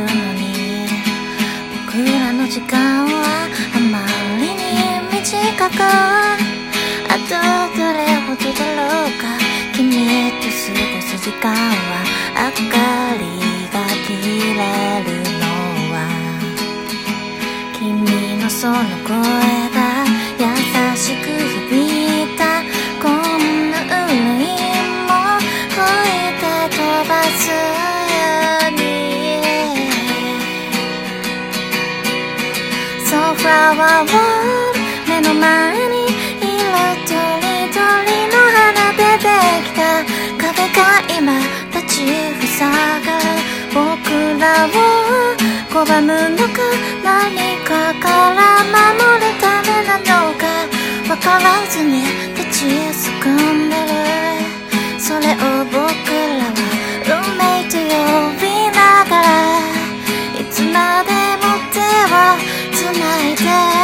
のに、僕らの時間はあまりに短く、あとどれほどだろうか。君と過ごす時間は明かりが切れるのは、君のその声が優しく響いた。こんな憂いも越えて飛ばすように。そうフラワーウォール、目の前に色とりどりの花でできた壁が今立ちふさがる僕らを拒むのか、何かから守るためなのかわからずに立ちすくんでる。それを僕らは運命と呼びながら、いつまでも手をつないで